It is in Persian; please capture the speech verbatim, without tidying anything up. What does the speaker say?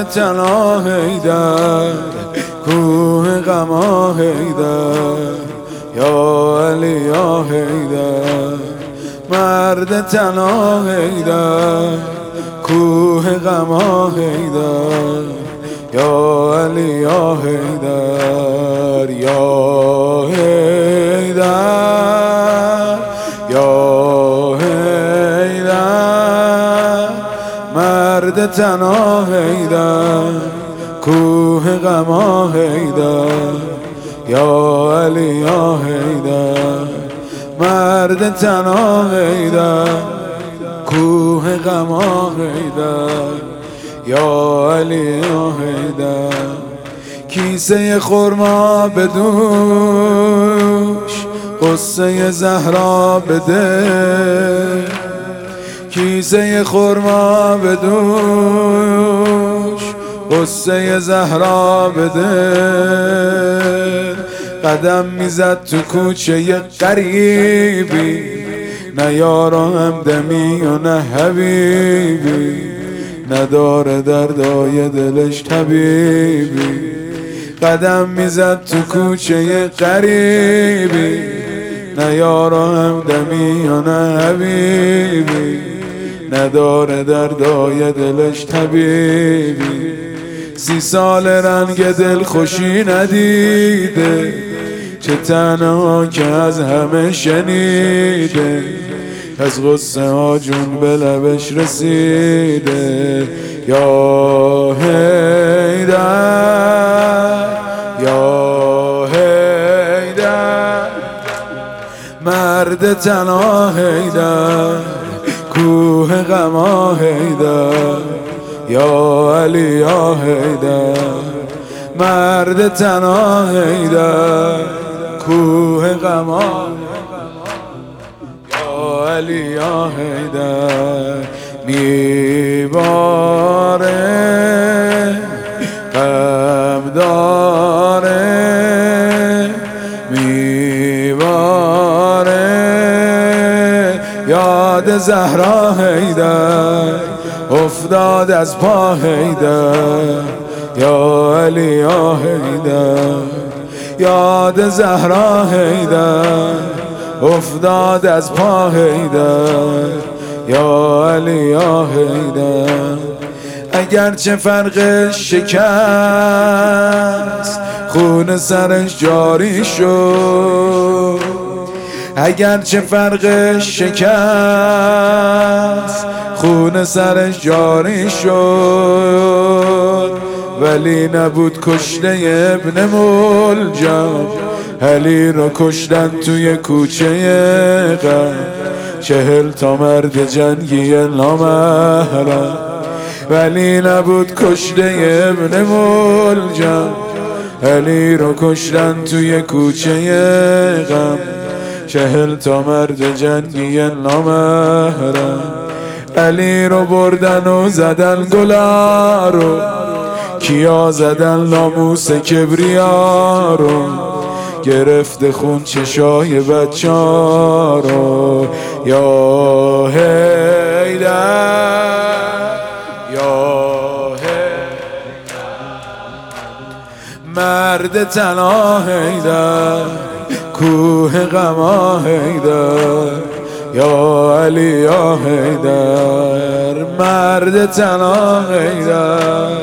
تنها حیدر، کوه غما حیدر، یا علی یا حیدر. مرد تنها حیدر، کوه غما حیدر، یا علی یا حیدر، یا حیدر، یا حیدر. مرد تنها حیدر، کوه غما حیدر، یا علی یا حیدر. مرد تنها حیدر، کوه غما حیدر، یا علی یا حیدر. کیسه خرما به دوش، قصه زهرا بده. کیسه خرما به دوش، قصه زهرا بده. قدم میزد تو کوچه غریبی، نه یار و همدمی و نه حبیبی، نداره دردای دلش طبیبی. قدم میزد تو کوچه غریبی، نه یار و همدمی و نه حبیبی، نداره دردای دلش طبیبی. سی سال رنگ دل خوشی ندیده، چه تنها که از همه شنیده. از غصه ها جون به لبش رسیده، یا حیدر، یا حیدر. مرد تنها حیدر، کوه غما حیدر، یا علی یا حیدر. مرد تنها حیدر، کوه غما، یا علی یا حیدر. میباره غم داره، میباره یاد زهرا حیدر، افتاد از پا حیدر، یا علی یا حیدر. یاد زهرا حیدر، افتاد از پا حیدر، یا علی یا حیدر. اگرچه فرق شکست، خون سرش جاری شد. اگرچه فرق شکست، خون سرش جاری شد. ولی نبود کشته ابن ملجم، علی رو کشتن توی کوچه غم. چهل تا مرد جنگی نامحرم، ولی نبود کشته ابن ملجم، علی رو کشتن توی کوچه غم. چهل تا مرد جنگی نامحرم، علی رو بردن و زدن گلا رو، کیا زدن ناموس کبریا رو. گرفته خون چشای بچه رو، یا حیدر، یا حیدر. مرد تنها حیدر، کوه غما حیدر، یا علی یا حیدر. مرد تنها حیدر،